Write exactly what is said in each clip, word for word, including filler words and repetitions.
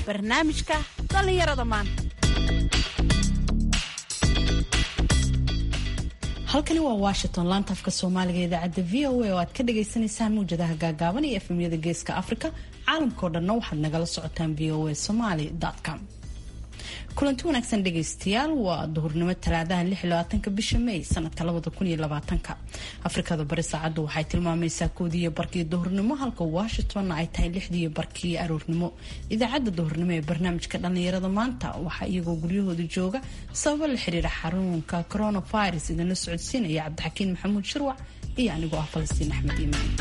barnaamijka dhallinyarada maanta. halkani waa Washington, laanta afka Soomaaliga idaacadda V O A oo aad ka dhagaysanaysaan muujadaha gaagaaban iyo efemyada geeska Afrika. caalamka oo dhan waxaad nagala socotaan v o a somali dot com. kulanti wanaagsan dhegaystayaal, waa duhurnimo talaadaha lix iyo labaatanka bisha May sanadka labada kun iyo labaatanka. Afrikada bari saacadu waxay tilmaamaysaa koodii iyo barkii duhurnimo, halka Washington ay tahay lixdii iyo barkii aroornimo. idaacadda duhurnimo ee barnaamijka dhallinyarada maanta waxaa iyagoo guryahooda jooga sababo la xiriira xanuunka coronavirus idinla socodsiinaya Cabdixakiin Maxamuud Shirwac iyo anigoo ah Falastiin Axmed Iimaan.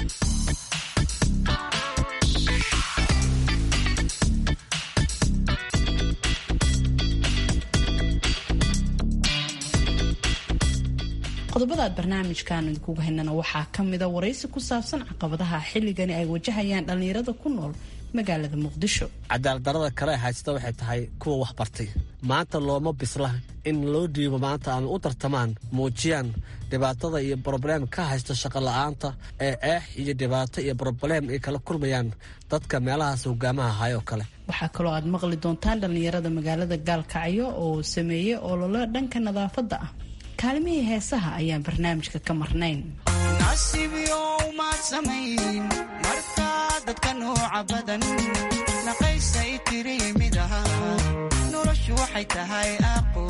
qodobada aad barnaamijkan idinkugu haynana waxaa ka mid a waraysi ku saabsan caqabadaha xilligani ay wajahayaan dhallinyarada ku nool magaalada Muqdisho. cadaalad darada kale haysta waxay tahay kuwa wax bartay. maanta looma bisla in loo dhiibo maanta ama u tartamaan muujiyaan dhibaatada iyo problem ka haysta shaqo la'aanta ee eex iyo dhibaato iyo problem ay kala kulmayaan dadka meelahaas hogaamaha hayo kale. waxaa kaloo aad maqli doontaan dhallinyarada magaalada Gaalkacyo oo sameeyay olole dhanka nadaafadda ah. kaalmihii heesaha ayaan barnaamijka ka marnayn. nasiibyo ma samayn markaa dadka nooca badan naqaysay tiriimidaha noloshu waxay tahay aqo.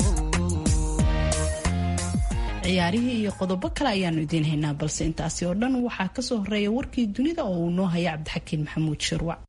ciyaarihii iyo qodobo kale ayaanu idiin haynaa, balse intaasi oo dhan waxaa ka soo horeeya warkii dunida oo uu noo haya Cabdixakiin Maxamuud Shirwac.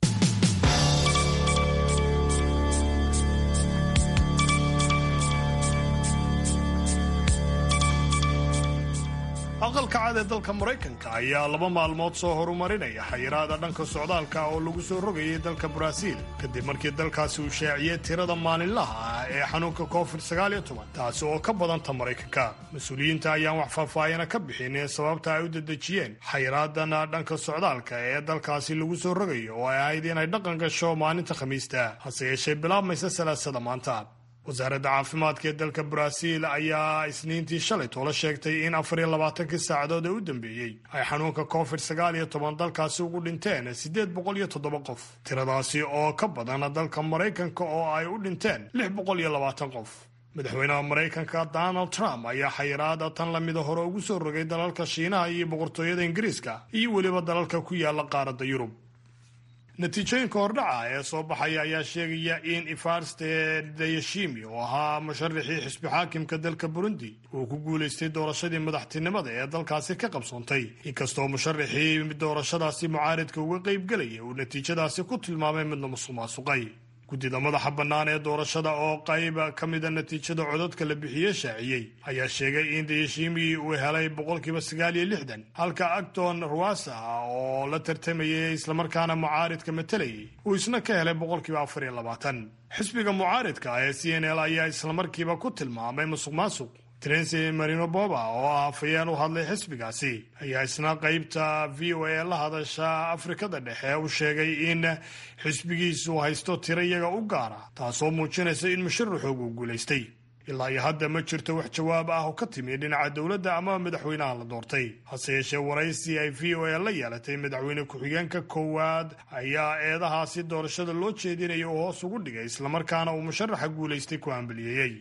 aqalka cad ee dalka Maraykanka ayaa laba maalmood soo horumarinaya xayiraada dhanka socdaalka oo lagu soo rogayay dalka Brazil kadib markii dalkaasi uu shaaciyay tirada maalinlaha ah ee xanuunka covid sagaal iyo toban, taasi oo ka badanta Maraykanka. mas-uuliyiinta ayaan wax faahfaahin ka bixin sababta ay u dedejiyeen xayiraadan dhanka socdaalka ee dalkaasi lagu soo rogayo oo ay ahayd inay dhaqan gasho maalinta Khamiista, hase yeeshee bilaabmaysa salaasada maanta. wasaaradda caafimaadka ee dalka Brazil ayaa isniintii shalay toola sheegtay in afar iyo labaatankii saacadood ee u dambeeyey ay xanuunka covid sagaal iyo toban dalkaasi ugu dhinteen siddeed boqol iyo toddoba qof, tiradaasi oo ka badan dalka Maraykanka oo ay u dhinteen lix boqol iyo labaatan qof. madaxweynaha Maraykanka Donald Trump ayaa xayiraada tan lamida hore ugu soo rogay dalalka Shiinaha iyo boqortooyada Ingiriiska iyo weliba dalalka ku yaala qaaradda Yurub. natiijooyinka hordhaca ee soo baxaya ayaa sheegaya in Evariste Ndayishimiye oo ahaa musharaxii xisbi xaakimka dalka Burundi uu ku guulaystay doorashadii madaxtinimada ee dalkaasi ka qabsoontay, inkastoo musharaxii doorashadaasi mucaaridka uga qaybgelaya uu natiijadaasi ku tilmaamay mid la musuqmaasuqay. guddida madaxa bannaan ee doorashada oo qayb ka mida natiijada codadka la bixiyey shaaciyey ayaa sheegay in Ndayishimiye uu helay boqolkiiba sagaal iyo lixdan, halka Acton Rwasa oo la tartamayay islamarkaana mucaaridka matalayay uu isna ka helay boqolkiiba afar iyo labaatan. xisbiga mucaaridka ee C N L ayaa islamarkiiba ku tilmaamay musuqmaasuq. Trency Marino Boba oo ah afayeen u hadlay xisbigaasi ayaa isna qaybta V O A la hadasha Afrikada Dhexe u sheegay in xisbigiisu haysto tiro iyaga u gaara, taasoo muujinaysa in musharaxoogu guulaystay. ilaa iyo hadda ma jirto wax jawaab ah oo ka timi dhinaca dowladda ama madaxweynaha la doortay, hase yeeshee waraysi ay V O A la yeelatay madaxweyne ku-xigeenka koowaad ayaa eedahaasi doorashada loo jeedinaya oo hoos ugu dhigay, islamarkaana uu musharaxa guulaystay ku hambaliyeeyey.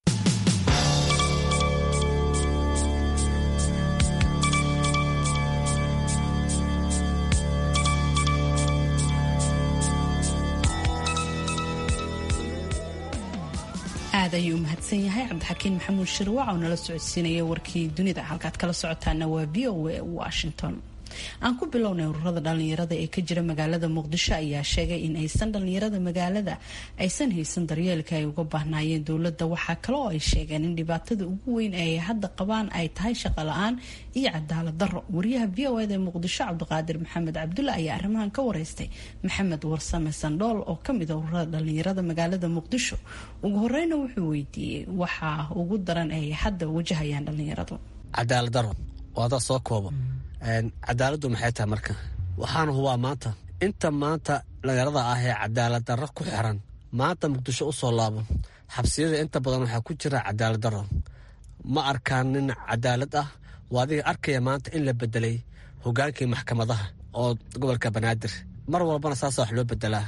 aad ayuu mahadsan yahay Cabdixakiin Maxamuud Shirwac oo nala socodsiinaya warkii dunida. halkaad kala socotaana waa V O A Washington. aan ku bilownay ururada dhalinyarada ee ka jira magaalada Muqdisho ayaa sheegay in aysan dhalinyarada magaalada aysan haysan daryeelka ay uga baahnaayeen dowladda. waxaa kale oo ay sheegeen in dhibaatada ugu weyn ay hadda qabaan ay tahay shaqo la'aan iyo cadaalad darro. wariyaha V O A ee Muqdisho Cabdiqaadir Maxamed Cabdulle ayaa arrimahan ka wareystay Maxamed Warsame Sandhool oo ka mid ah ururada dhalinyarada magaalada Muqdisho. ugu horeyna wuxuu weydiiyey waxa ugu daran ay hadda wajahayaan dhalinyaradu. cadaalad darro wada soo koobo. cadaaladdu maxay tahay marka? waxaan hubaa maanta inta maanta dhalinyarada ah ee cadaalad darro ku xiran maanta Muqdisho u soo laabo xabsiyada inta badan waxaa ku jira cadaalad darro. ma arkaan nin cadaalad ah. waa adiga arkaya maanta in la bedelay hogaankii maxkamadaha oo gobolka Banaadir. mar walbana saas wax loo bedelaa.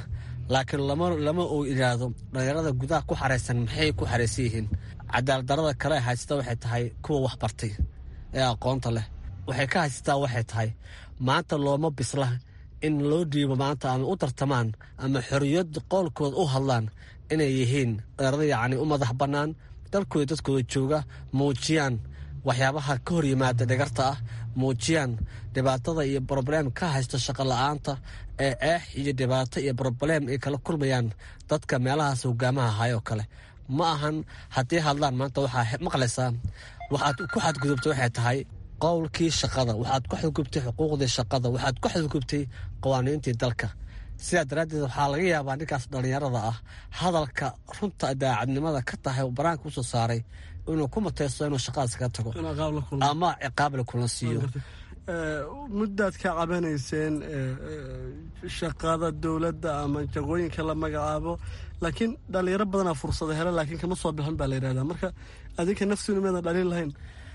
laakiin lama lama uu yidhaahdo dhalinyarada gudaha ku xaraysan maxay ku xaraysan yihiin cadaaladdarrada kale haysata waxay tahay kuwa wax bartay ee aqoonta leh waxay ka haysataa waxay tahay maanta looma bisla in loo dhiibo maanta ama u tartamaan ama xorriyad qoolkooda u hadlaan inay yihiin dhalinyarada yacni u madax bannaan dalkooda dadkooda jooga muujiyaan waxyaabaha ka hor yimaada dhagarta ah muujiyaan dhibaatada iyo broblem ka haysta shaqo la-aanta ee eex iyo dhibaato iyo broblem ay kala kulmayaan dadka meelahaas hogaamaha hayoo kale ma ahan haddii hadlaan maanta waxaa maqlaysaa waxaad ku xadgudubtay waxay tahay qowlkii shaqada waxaad ku xadgubtay xuquuqdii shaqada waxaad ku xadgubtay qawaaniintii dalka sidaa daraaddeed waxaa laga yaabaa ninkaas dhallinyarada ah hadalka runta daacadnimada ka tahay uu banaanka usoo saaray inuu ku mateysto inuu shaqadaas kaga tago ama ciqaab la kulan siiyo muddaad ka cabanayseen shaqada dowladda ama jagooyinka la magacaabo laakiin dhalinyaro badanaa fursada hele laakiin kama soo bixin baa la yidhahdaa marka adinka naftiinu meedan dhalin lahayn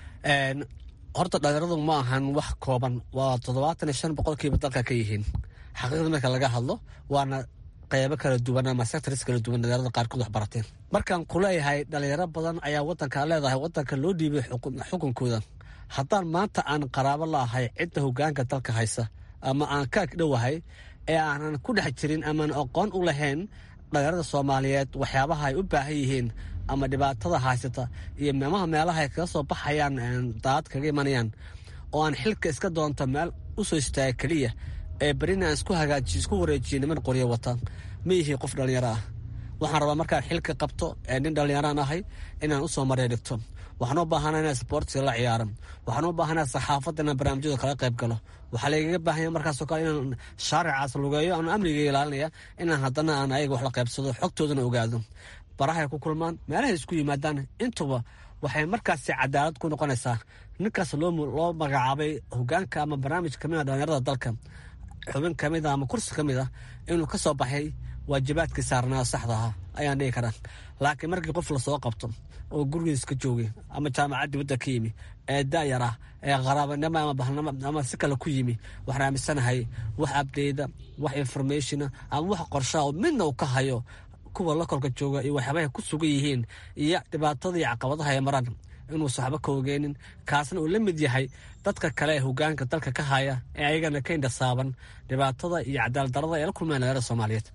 horta dhalinyaradu ma ahan wax kooban waa toddobaatan iyo shan boqolkiiba dalka ka yihiin xaqiiqda marka laga hadlo waana qaybo kala duwan ama sectors kala duwan dhalinyarada qaarkood wax barateen markaan kuleeyahay dhalinyaro badan ayaa wadanka leedahay wadanka loo dhiibay xukunkooda haddaan maanta aan qaraabo laahay cidda hogaanka dalka haysa ama aan ka dhowahay ee aanan ku dhex jirin amaan aqoon u lahayn dhalinyarada soomaaliyeed waxyaabaha ay u baahan yihiin ama dhibaatada haysata iyo meemaha meelaha ay kaga soo baxayaan daad kaga imanayaan oo aan xilka iska doonta meel u soo istaaga keliya ee berina aan isku hagaajiyo isku wareejiyo niman qoryo wata ma ihii qof dhallinyaro ah waxaan rabaa markaan xilka qabto ee nin dhallinyaraan ahay inaan u soo marya dhigto waxaan u baahanaa inaan sportska la ciyaaro waxaan u baahanaa saxaafadda inaan barnaamijyada kala qayb galo waxaa lagaga baahanya markaasoo kale inaan shaaricaas lugeeyo aan amniga ilaalinaya inaan haddana aan ayaga wax la qaybsado xogtoodana ogaado barahay ku kulmaan meelahay isku yimaadaan intuba waxay markaasi cadaalad ku noqonaysaa ninkaas loo loo magacaabay hogaanka ama barnaamij kamid a dhalinyarada dalka xubin ka mid a ama kursi ka mid ah inuu ka soo baxay waajibaadkii saarnaa saxda ah ayaan dhihi karaa laakiin markii qof lasoo qabto oo gurigiis ka joogay ama jaamacad dibadda ka yimi ee daayar ah ee qaraabanimo ama bahnimo ama si kale ku yimi waxaan aaminsanahay wax abdeyda wax informationa ama wax qorshaa oo midna uu ka hayo kuwa lokolka jooga iyo waxyaabahay ku sugan yihiin iyo dhibaatada iyo caqabadaha ay maraan inuu saxbo ka ogeenin kaasna uu la mid yahay dadka kale ee hogaanka dalka ka haya ee ayagana ka indhasaaban dhibaatada iyo cadaaladdarrada ay la kulmayaan dhalinyarada soomaaliyeed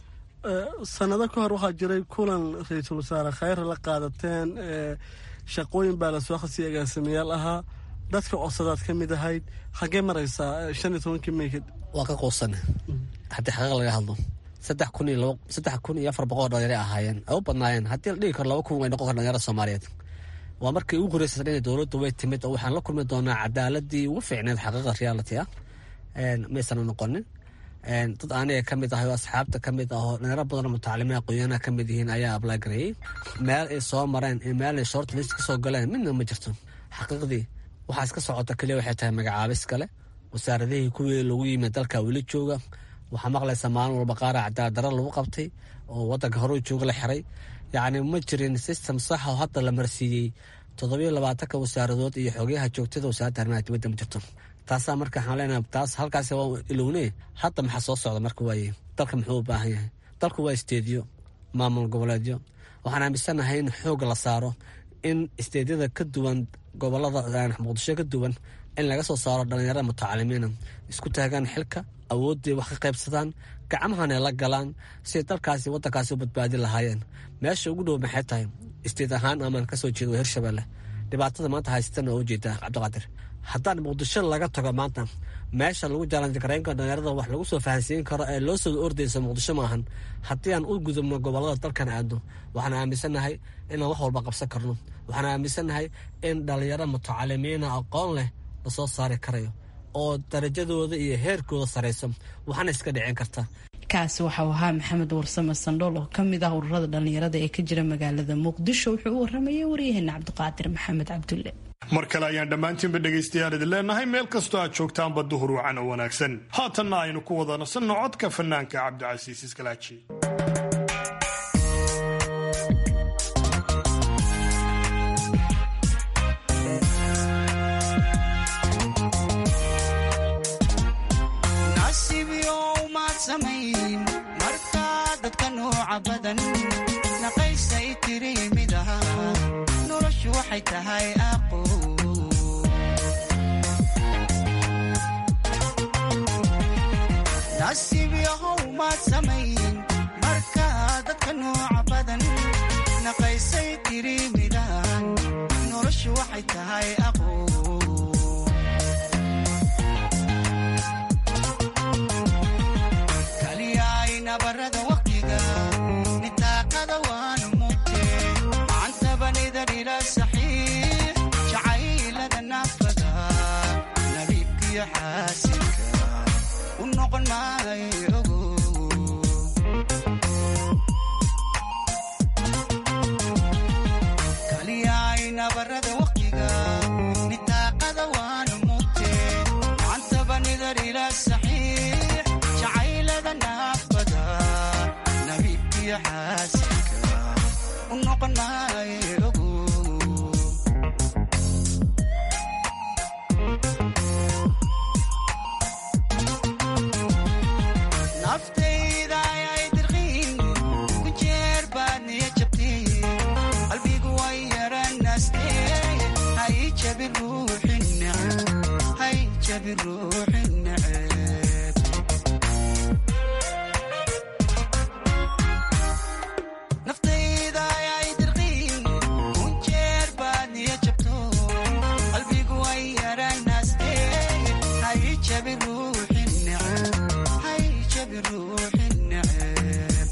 sanado ka hor waxaa jiray kulan ra-iisul wasaare khayre la qaadateen shaqooyin baa lasoo khasiyay agaasimayaal ahaa dadka codsadaad ka mid ahayd xaggee maraysaa shan iyo tobankii meykad waa ka quusane haddii xaqiiq laga hadlo saddex kun iyo labo saddex kun iyo afar boqol dhalinyaro ahaayeen ay u badnaayeen haddii la dhigi karo laba kun way noqon kara dhalinyarada soomaaliyeed waa markii ugu horreysay in dowladdu way timid oo waxaan la kulmi doonaa cadaaladii ugu fiicneed xaqiiqa reality ah maysan noqonin dad aniga ka mid ahay oo asxaabta ka mid ah oo dhalinyaro badan oo mutacalimiin aqoonyahana ka mid yihiin ayaa ablay gareeyey meel ay soo mareen iyo meel ay short list ka soo galeen midna ma jirto xaqiiqdii waxaa iska socota keliya waxay tahay magacaabis kale wasaaradihii kuwii lagu yimid dalka weli jooga waxaa maqlaysa maalin walba qaara cadaaladdarra lagu qabtay oo waddanka horeu jooga la xiray yacni ma jirin system sax oo hadda la marsiiyey toddobiyo labaatanka wasaaradood iyo xogayaha joogtada wasaaradda arrimaha dibadda ma jirto taasaa marka waxaan leenahay taas halkaasi waa ilownee hadda maxaa soo socda marka waaye dalka muxuu u baahan yahay dalku waa isteediyo maamul goboleedyo waxaan aaminsanahay in xoogga la saaro in isteedyada ka duwan gobolada muqdisho ka duwan in laga soo saaro dhalinyarada mutacalimiina isku taagaan xilka awooddii wax ka qaybsadaan gacmahana la galaan siay dalkaasi waddankaasi u badbaadi lahaayeen meesha ugu dhow maxay tahay isteed ahaan amaan ka soo jeedo hirshabeelle dhibaatada maanta haysatana oo ujeedaa cabdiqaadir haddaan muqdisho laga tago maanta meesha lagu jaalanjagaraynka dhalinyarada wax lagu soo fahansiin karo ee loo soo ordaysa muqdisho maahan haddii aan u gudubno gobolada dalkan aadno waxaan aaminsanahay inaan wax walba qabsan karno waxaan aaminsanahay in dhalinyaro mutacalimiina aqoon leh lasoo saari karayo oo darajadooda iyo heerkooda sarayso waxaana iska dhicin karta kaasi waxau ahaa maxamed warsame sandhool oo kamid ah ururada dhalinyarada ee ka jira magaalada muqdisho wuxuu u waramayay waryaheena cabdiqaadir maxamed cabdulle mar kale ayaan dhammaantiinba dhegaystayaal idin leenahay meel kastoo aad joogtaanba duhur wacan oo wanaagsan haatanna aynu ku wada nasanno codka fanaanka cabdicasiis iskalaaji markaad waxay tahay aqo nasiib yahow maad samayn marka dadka nooca badan naqaysay tiri midaan noloshu waxay tahay aqo kaliyaay nabarada waqtiga nitaaqada waanu mugtee macantaba nidar ila saxiix jacaylada naafada nabiibkiyo xaasinka u noqon maayo nabarada waqtiga nitaaqada waanu mugtee macantaba nidar ila saxiix jacaylada naafada nabiibkiyo xaasinka u noqon maayo naftayda ayay dirqiin ku jeer baad niya jabtay qalbigu way hay jabi ruuxi neceb hay jabi ruuxi neceb naftayda ayay dirqiin kun jeer baad niya jabto qalbigu way yaranaastee hay jabi ruuxi neceb hay jabi ruuxi neceb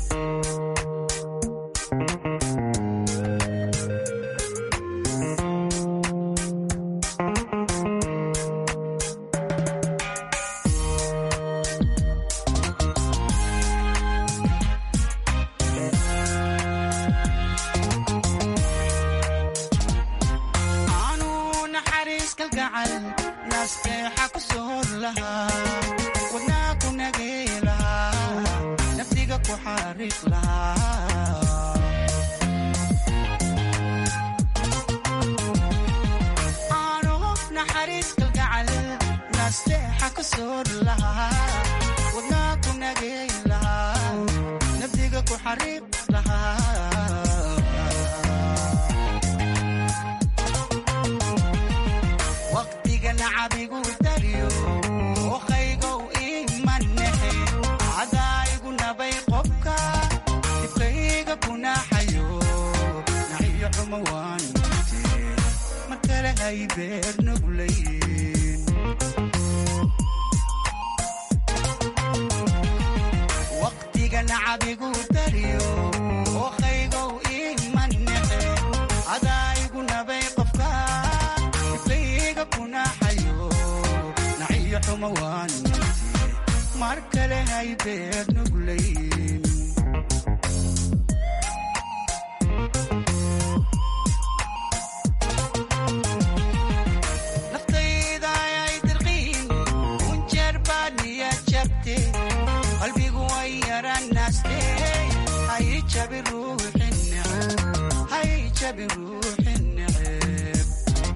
naskeexa ku soor lahaa wadnaa ku nagey lahaa naftiga ku xariiq lahaa aanu naxariis kalgacal naskeexa ku soor lahaa wadnaa ku nagey lahaa naftiga ku xariiq lahaa nacabigu dariyo oqaygow imanehe cadaayigu nabay qobka dibkayga kunaxayo naxiyo xuma waan mugtee mar kale hay beer nuglayn waqtiga nacabigu dariyo oqaygow imanehe cadaayigu nabay qobka dibkayga kunaxayo naxiyo xuma waan mugtee mar kale hay beer nuglayn naftayda ayay dirqiin kun jeer baad niya jabte qalbigu way yaranaastee hay jabi ruuxi neceb hay jabi ruuxi neceb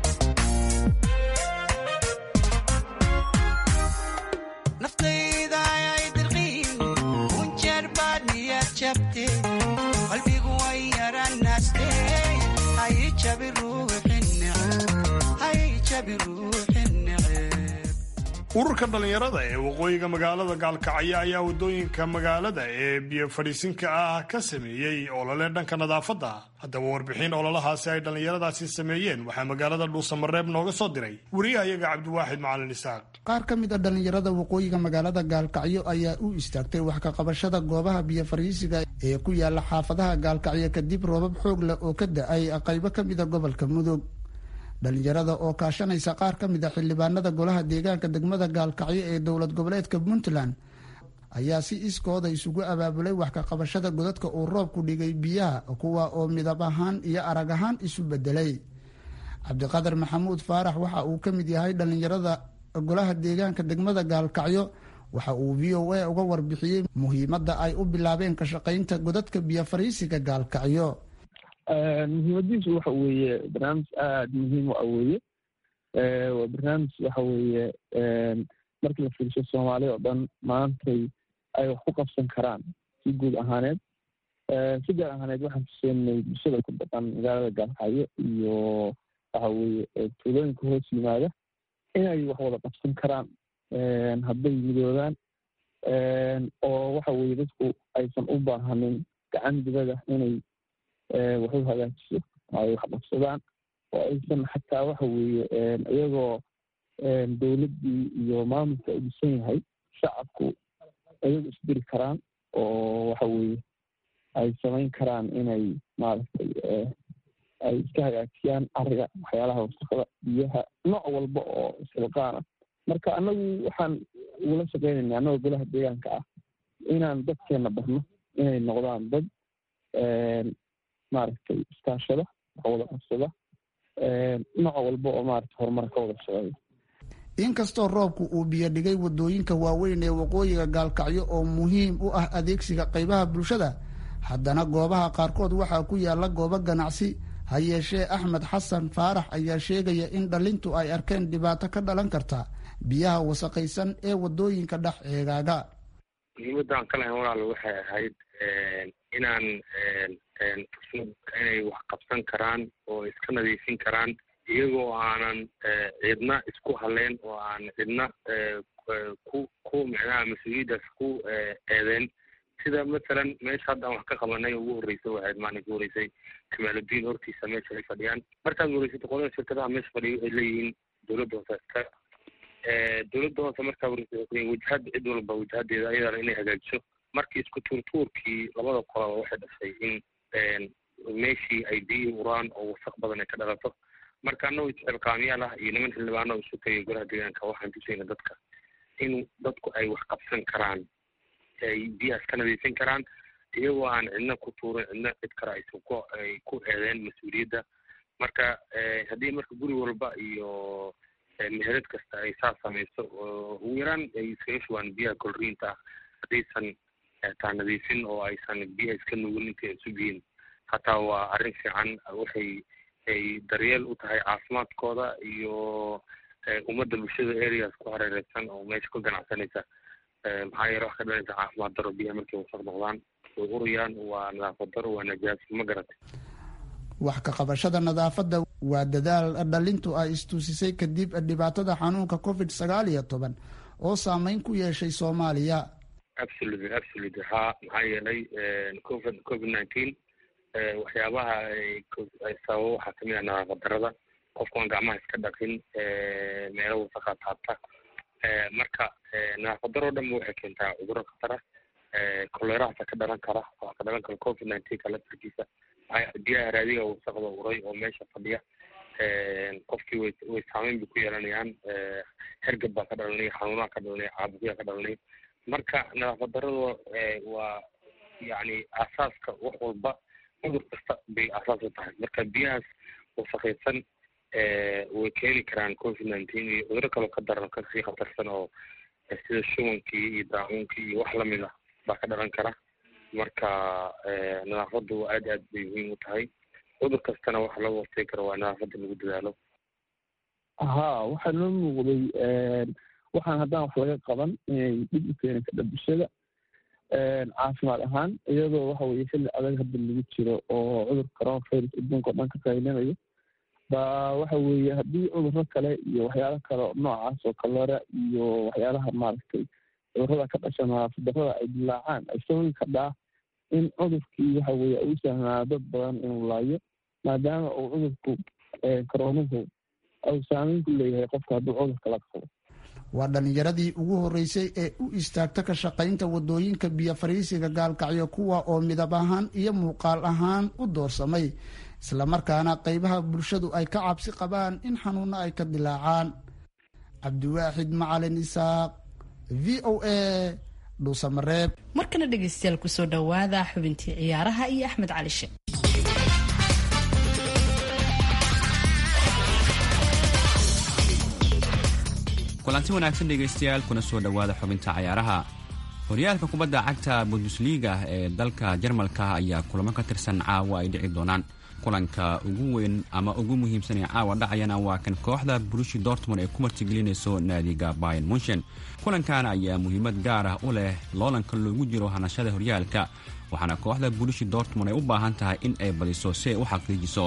naftayda ayay dirqiin kun jeer baad niya jabte qalbigu way yaranaastee hay jabi ruuxi neceb hay jabi ruuxi neceb ururka dhallinyarada ee waqooyiga magaalada gaalkacyo ayaa waddooyinka magaalada ee biyo fadhiisinka ah ka sameeyey olole dhanka nadaafadda haddaba warbixin ololahaasi ay dhallinyaradaasi sameeyeen waxaa magaalada dhuusamareeb nooga soo diray wariyahayaga cabdiwaaxid macalin isaaq qaar ka mid a dhallinyarada waqooyiga magaalada gaalkacyo ayaa u istaagtay wax ka qabashada goobaha biyo fadhiisiga ee ku yaala xaafadaha gaalkacyo kadib roobab xoog leh oo ka da-ay qaybo ka mid a gobolka mudug dhallinyarada oo kaashanaysa qaar ka mid a xildhibaanada golaha deegaanka degmada gaalkacyo ee dowlad goboleedka puntland ayaa si iskooda isugu abaabulay wax ka qabashada godadka uu roobku dhigay biyaha kuwa oo midab ahaan iyo arag ahaan isu bedelay cabdiqadar maxamuud faarax waxa uu ka mid yahay dhallinyarada golaha deegaanka degmada gaalkacyo waxa uu v o a uga warbixiyey muhiimadda ay u bilaabeen ka shaqaynta godadka biyo fariisiga gaalkacyo. muhiimadiisu waxa weeye barnaamij aada muhiim u ah weeye waa barnaamij waxa weeye markii la fiirsho soomaaliya oo dhan maantay ay wax ku qabsan karaan si guud ahaaneed si gaar ahaaneed waxaan tuseenay bulshada ku dhaqan magaalada gaalkacyo iyo waxa weeye tuulooyinka hoos yimaada inay wax wada qabsan karaan hadday midoobaan oo waxa weeye dadku aysan u baahanin gacan dibada inay wax u hagaajiso ay wax qabsadaan oo aysan xataa waxa weeye iyagoo dowladdii iyo maamulka u dhisan yahay shacabku iyagu isdiri karaan oo waxa weeye ay samayn karaan inay maaragtay ay iska hagaajiyaan ariga waxyaalaha wasaqda biyaha nooc walba oo isilqaana marka annagu waxaan ugula shaqeynayna annagoo golaha deegaanka ah inaan dadkeena barno inay noqdaan dad maaragtay iskaashada wax wada qabsada nooc walba oo maaragtay horumar ka wada shaqeeya inkastoo roobku uu biyo dhigay wadooyinka waaweyn ee waqooyiga gaalkacyo oo muhiim u ah adeegsiga qaybaha bulshada haddana goobaha qaarkood waxaa ku yaala goobo ganacsi ha yeeshee axmed xasan faarax ayaa sheegaya in dhalintu ay arkeen dhibaato ka dhalan karta biyaha wasaqaysan ee wadooyinka dhex eegaaga muhiimadaan ka lahayn walaal waxay ahayd inaan inay wax qabsan karaan oo iska nadiifin karaan iyagoo aanan cidna isku haleyn oo aan cidna ku ku micnaha mas-uuliyaddaas ku eedeen sida masalan meesha hadda aan wax ka qabanay ugu horreysay waxayd maalinka horreysay kamaaludiin hortiisa meesha ay fadhiyaan markaad horreysatay qolada shirkadaha meesha fadhiya waxay leeyihiin dowladda hoose iska dowladda hoose markaa horreysay wajahada cid walba wajahadeeda ayadana inay hagaajiso markii isku tuurtuurkii labada qolaba waxay dhashay in meeshii ay biyihii uraan oo wasaq badan ay ka dhalato marka annago isxilqaamyaal ah iyo niman xildhibaano isu tagay golaha deegaanka waxaan tusayna dadka in dadku ay wax qabsan karaan ay biyahaas ka nadiifin karaan iyagoo aan cidna ku tuurin cidna cid kale aysan ku ay ku eedeen mas-uuliyadda marka haddii marka guri walba iyo meherad kasta ay saas samayso ugu yaraan ay iskaga shubaan biyaha kolriinta ah haddaysan taa nadiifin oo aysan biyaha iska nugin intay isu biyin hataa waa arrin fiican waxay ay daryeel u tahay caafimaadkooda iyo ummadda bulshada areas ku hareereysan oo meesha ku ganacsanaysa maxaa yeele wax ka dhalanaysa caafimaad daro biyaha markay wasaq noqdaan way urayaan waa nadaafad daro waa najaas ma garatay wax ka qabashada nadaafadda waa dadaal dhalintu ay istuusisay kadib dhibaatada xanuunka covid sagaal iyo toban oo saameyn ku yeeshay soomaaliya absolutely absolutely ha maxaa yeelay covid covid nineteen waxyaabaha ay sababo waxaa kamid ah nadaafad darada qofkuaan gacmaha iska dhaqin meelo wasaqa taabta marka nadaafad daro dhanba waxay keentaa cudurro khatara koleerahaasa ka dhalan kara waxaa ka dhalan kara covid nineteen ka laftarkiisa biyaha raadiga wasaqda uray oo meesha fadhiya qofkii way way saameyn bay ku yeelanayaan hergab baa ka dhalanaya xanuunaha ka dhalanaya caabuqyaa ka dhalanaya marka nadaafad darada waa yacni aasaaska wax walba cudur kasta bay asaas u tahay marka biyahaas wasaqaysan way keeni karaan covid nineteen iyo cuduro kaloo ka daran kasii khatarsan oo sida shubankii iyo daacuunkii iyo wax lamid ah baa ka dhalan kara marka nadaafaddu aad aad bay muhiim u tahay cudur kastana waxa lagu hortegi karo waa nadaafadda lagu dadaalo haa waxaa noo muuqday waxaan haddaan wax laga qaban inay dhib u keeni karta bulshada caafimaad ahaan iyadoo waxa weye xilli adag hadda lagu jiro oo cudur coronavirus adduunka o dhan ka qaylinayo ba waxa weeye haddii cudurro kale iyo waxyaalo kale noocaas oo kaloora iyo waxyaalaha maaragtay cudurrada ka dhasha nadaafaddarrada ay dilaacaan ay sababi kadhaa in cudurkii waxa weye u sahnaa dad badan inuu laayo maadaama uu cudurku koronuhu uu saameyn ku leeyahay qofka hadduu cudurka la qabo waa dhallinyaradii ugu horreysay ee u istaagta ka shaqaynta wadooyinka biyo fariisiga gaalkacyo kuwa oo midab ahaan iyo muuqaal ahaan u doorsamay islamarkaana qaybaha bulshadu ay ka cabsi qabaan in xanuuno ay ka dilaacaan cabdiwaaxid macalin isaaq v o a dhuusamareeb markana dhegeystayaal kusoo dhawaada xubintii ciyaaraha iyo axmed cali sheekh kulanti wanaagsan dhegaystayaal kuna soo dhowaada xubinta cayaaraha horyaalka kubadda cagta bundesliga ee dalka jarmalka ayaa kulamo ka tirsan caawa ay dhici doonaan kulanka ugu weyn ama ugu muhiimsan ee caawa dhacayana waa kan kooxda Borussia Dortmund ee ku martigelinayso naadiga Bayern Munchen kulankan ayaa muhiimad gaar ah u leh loolanka loogu jiro hanashada horyaalka waxaana kooxda Borussia Dortmund ay u baahan tahay in ay badiso si ay u xaqiijiso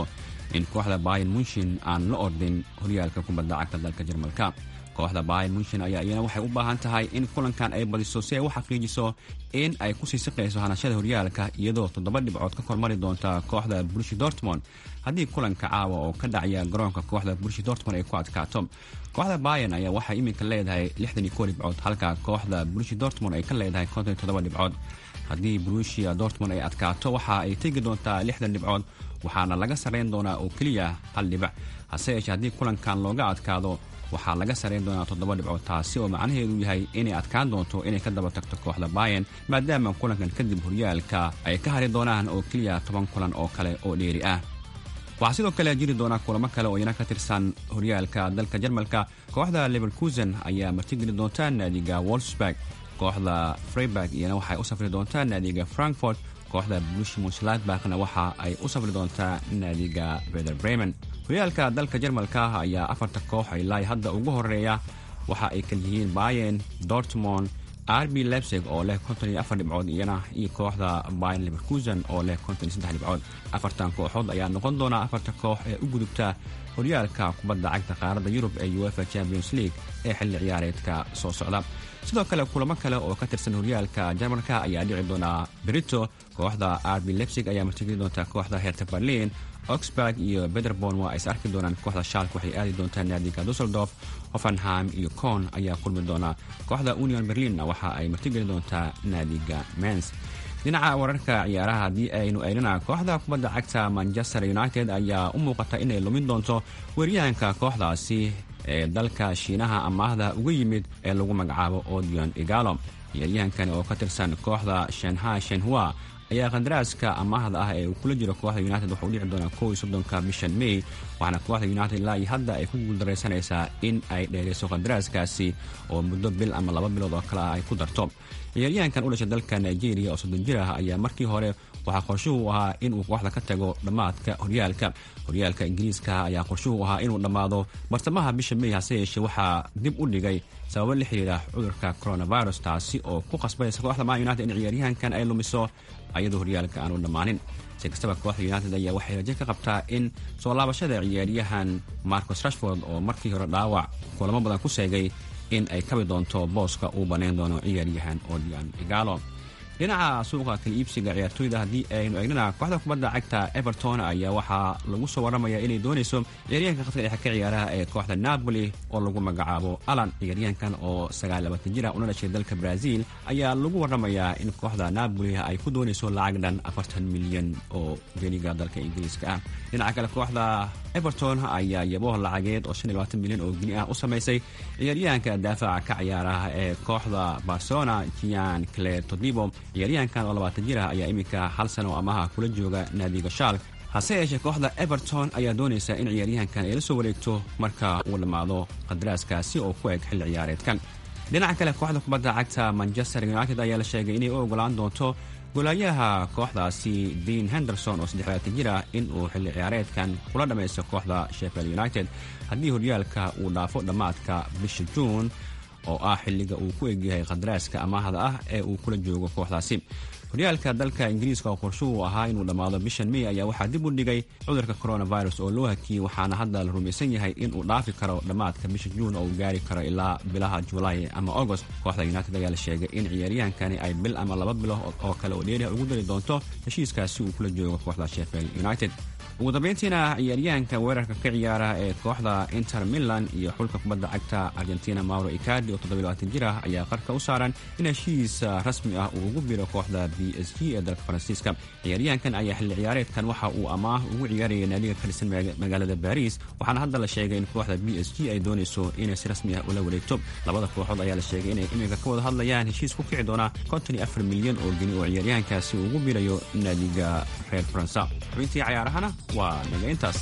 in kooxda Bayern Munchen aan la ordin horyaalka kubadda cagta dalka Jarmalka. kooxda Bayern Munchen ayaa iyana waxay u baahan tahay in kulankan ay badiso si ay u xaqiijiso in ay ku sii siqayso hanashada horyaalka iyadoo toddoba dhibcood ka kormari doonta kooxda Borussia Dortmund haddii kulanka caawa oo ka dhacaya garoonka kooxda Borussia Dortmund ay ku adkaato. kooxda Bayern ayaa waxay iminka leedahay lixdan iyo kow dhibcood halka kooxda Borussia Dortmund ay ka leedahay konton iyo toddoba dhibcood. haddii Borussia Dortmund ay adkaato waxa ay tegi doontaa lixdan dhibcood waxaana laga sareyn doonaa oo keliya hal dhibac. hase yeeshee haddii kulankan looga adkaado waxaa laga sareyn doonaa toddoba dhibcood taasi oo macnaheedu yahay inay adkaan doonto inay ka daba tagto kooxda Bayern maadaama kulankan kadib horyaalka ay ka hari doonaan oo keliya toban kulan oo kale oo dheeri ah. waxaa sidoo kale jiri doona kulamo kale oo iyana ka tirsan horyaalka dalka Jarmalka. kooxda Leverkusen ayaa martigeli doonta naadiga Wolfsburg. kooxda Freiburg iyana waxay u safri doontaa naadiga Frankfurt. kooxda Borussia Mönchengladbachna waxa ay u safri doontaa naadiga Werder Bremen. horyaalka dalka Jarmalka ayaa afarta koox ilaa hadda ugu horeeya waxa ay kala yihiin Bayern, Dortmund, R B Leipzig oo leh konton iyo afar dhibcood iyana iyo kooxda Bayern Leverkusen oo leh konton iyo saddex dhibcood. afartan kooxood ayaa noqon doona afarta koox ee u gudubta horyaalka kubadda cagta qaaradda Yurub ee UEFA Champions League ee xilli ciyaareedka soo socda. sidoo kale kulamo kale oo ka tirsan horyaalka Jarmalka ayaa dhici doona berito. kooxda R B Leipzig ayaa martigeli doonta kooxda Hertha Berlin. Augsburg iyo Paderborn waa is arki doonaan. kooxda Schalke waxay aadi doontaa naadiga Düsseldorf. Hoffenheim iyo Köln ayaa kulmi doona. kooxda Union Berlin waxa ay martigeli doontaa naadiga Mainz. dhinaca wararka ciyaaraha haddii aynu eegnana kooxda kubadda cagta Manchester United ayaa u muuqata inay lumin doonto weeryahanka kooxdaasi ee dalka Shiinaha amaahda uga yimid ee lagu magacaabo Odion Igalo. ciyaaryahankani oo ka tirsan kooxda Shanghai Shenhua ayaa qandaraaska amaahda ah ee uu kula jiro kooxda United wuxuu u dhici doonaa kow iyo soddonka bishan May waxaana kooxda United ilaa iyo hadda ay ku guuldaraysanaysaa in ay dheereyso qandaraaskaasi oo muddo bil ama laba bilood oo kale ah ay ku darto. ciyaaryahankan u dhashay dalka Nigeria oo soddon jir ah ayaa markii hore waxaa qorshuhu ahaa inuu kooxda ka tago dhammaadka horyaalka. horyaalka Ingiriiska ayaa qorshuhu ahaa inuu dhammaado bartamaha bisha May hase yeeshee waxaa dib u dhigay sababo la xiriira cudurka coronavirus taasi oo ku qasbaysa kooxda Man United in ciyaaryahankan ay lumiso ayadoo horyaalka aanu dhammaanin. si kastaba kooxda United ayaa waxay rajo ka qabtaa in soo laabashada ciyaaryahan Marcus Rashford oo markii hore dhaawac kulamo badan ku seegay in ay kabi doonto booska uu baneyn doono ciyaaryahan Odion Igalo. dhinaca suuqa kala iibsiga ciyaartooyda haddii aynu eegnana kooxda kubadda cagta Everton ayaa waxaa lagu soo waramayaa inay doonayso ciyaaryahanka khadka dhexe ka ciyaaraha ee kooxda Napoli oo lagu magacaabo Alan. ciyaaryahankan oo sagaal iyo labaatan jir ah una dhashay dalka Brazil ayaa lagu waramayaa in kooxda Napoli ay ku doonayso lacag dhan afartan milyan oo geniga dalka Ingiriiska ah. dhinaca kale kooxda Everton ayaa yabo lacageed oo shan iyo labaatan milyan oo geni ah u samaysay ciyaaryahanka daafaca ka ciyaaraha ee kooxda Barcelona Gian Claire Todibo. ciyaaryahankan oo labaatan jir ah ayaa iminka hal sano amaha kula jooga naadiga Schalke. hase yeeshee kooxda Everton ayaa doonaysa in ciyaaryahankan ay la soo wareegto marka uu dhammaado qadaraaskaasi oo ku eg xilli ciyaareedkan. dhinaca kale kooxda kubadda cagta Manchester United ayaa la sheegay inay u ogolaan doonto golaayaha kooxdaasi Dean Henderson oo saddex iyo labaatan jir ah in uu xilli ciyaareedkan kula dhammaysto kooxda Sheffield United haddii horyaalka uu dhaafo dhammaadka bisha June oo ah xilliga uu ku egyahay qadaraaska amaahda ah ee uu kula joogo kooxdaasi. horyaalka dalka Ingiriiska oo qorshuhu ahaa inuu dhammaado bishan May ayaa waxaa dib u dhigay cudurka coronavirus oo loo hakiyey waxaana hadda la rumaysan yahay inuu dhaafi karo dhammaadka bisha June oo uu gaari karo ilaa bilaha July ama August. kooxda United ayaa la sheegay in ciyaaryahankani ay bil ama laba bilo oo kale oo dheeri ugu dari doonto heshiiskaasi uu kula joogo kooxda Sheffield United. ugu dambeyntiina ciyaaryahanka weerarka ka ciyaara ee kooxda Inter Milan iyo xulka kubadda cagta Argentina Mauro Icardi oo toddoba iyo labaatan jir ah ayaa qarka u saaran in heshiis rasmi ah uu ugu biro kooxda B S G ee dalka Faransiiska. ciyaaryahankan ayaa xilli ciyaareedkan waxa uu amaah ugu ciyaarayay naadiga ka dhisan magaalada Paris waxaana hadda la sheegay in kooxda B S G ay doonayso inay si rasmi ah ula wareegto. labada kooxood ayaa la sheegay inay iminka ka wada hadlayaan heshiis ku kici doona konton iyo afar milyan oo geni oo ciyaaryahankaasi ugu birayo naadiga reer Faransa. xubintii ciyaarahana waa naga intaas.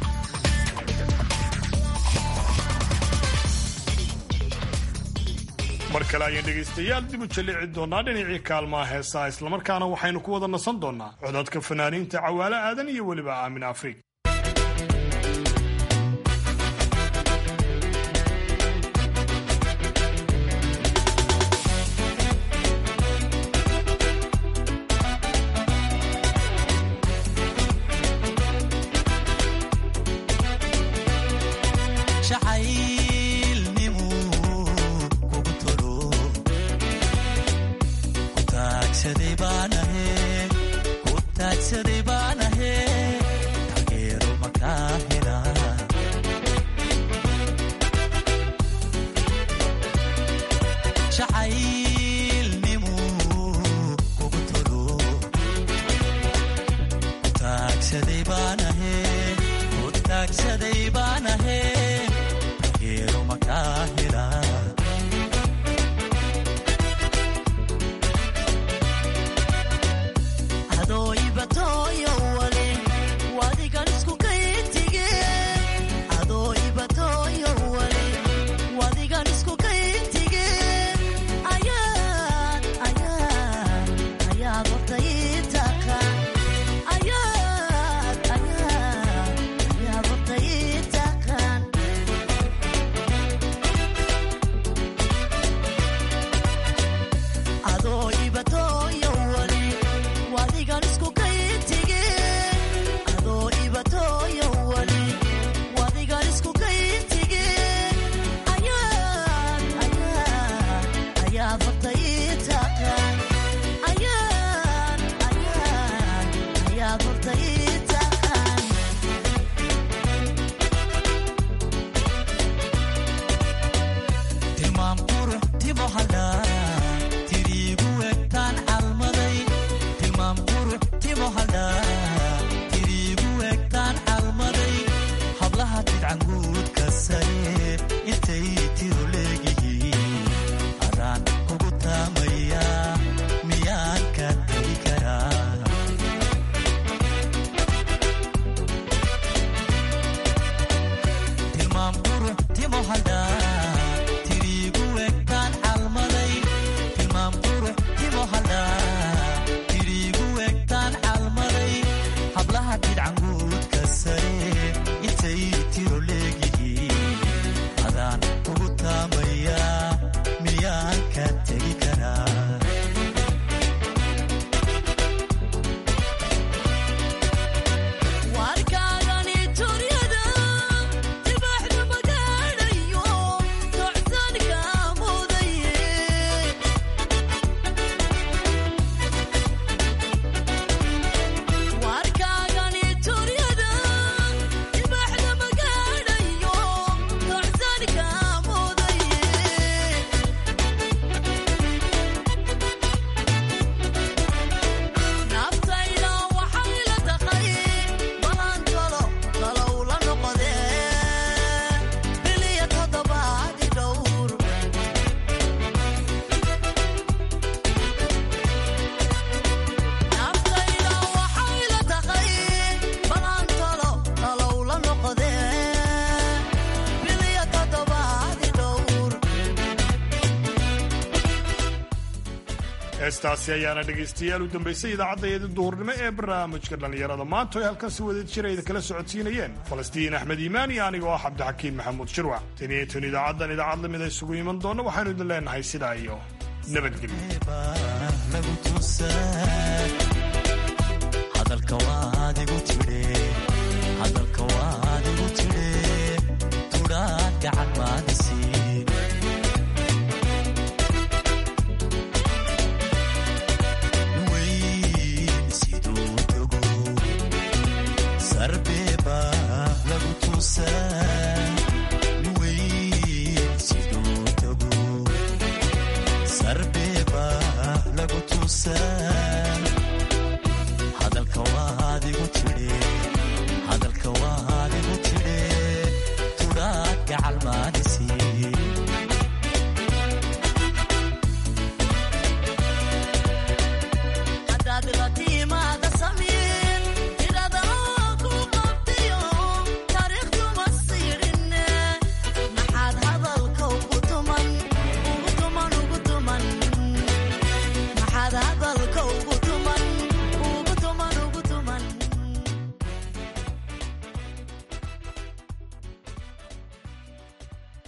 mar kale ayaan dhegaystayaal dib u jalici doonaa dhinacii kaalmaha heesaa islamarkaana waxaynu ku wada nasan doonaa codadka fanaaniinta Cawaale Aadan iyo weliba Aamin Afriik. jacaylnimu kugu tolo ku taagsaday baanahe ku taagsaday baanahe taageero makaa hela jacaylnimu kugu tolo ku taagsaday baanahe ku taagsaday baanahe taageero makaa hela adoo ibatooyo wale wadigan isku kayintige adoo ibatooyo wale wadigan isku kayintige ayaad ayaad ayaad hortayitaka ayaad ayaad ayaad hortayitakan adoo ibatooyo wale wadigan isku kayintige adoo ibatooyo wale wadigan isku kayintige ayaad ayaad ayaad hortayitakan ayaad ayaad ayaad hortayitakan tilmaam qurux timo hadhaa tiriigu egtaan calmaday tilmaam qurux timo hadhaa tiriigu egtaan calmaday hablaha tidcanguudka sare intay tiro leegihiin adaan kugu taamaya miyaan ka tegi karaa tilmaam qurux timo hadhaa tiriigu egtaan calmaday tilmaam qurux timo hadhaa tiriigu egtaan calmaday hablaha tidcanguudka sare intay tiro leegihiin adaan kugu taamaya miyaan ka tegi karaa warkaagani turyada dibaxda magaadhayo tocsanka mudaye warkaagani turyada dibaxda magaadhayo tocsanka mudaye naftayda waxay la taqay balantalo talow la noqodee biliya toddobaadi dhowr naftayda waxay la taqay balantalo talow la noqodee biliya toddobaadi dhowr heestaasi ayaana dhegaystayaal u dambaysay idaacaddaeeda duhurnimo ee barnaamijka dhallinyarada maanta ay halkan si wada jirayda kala socodsiinayeen falastiin axmed iimaan iyo aniga oo ah cabdixakiin maxamuud shirwac taniyo tan idaacaddan idaacad lamida isugu iman doonna waxaynu idin leenahay sidaa iyo nabadgelyo lagu tusaa hadalka waad igu tidhe hadalka waad igu tidhe tudhaa gacan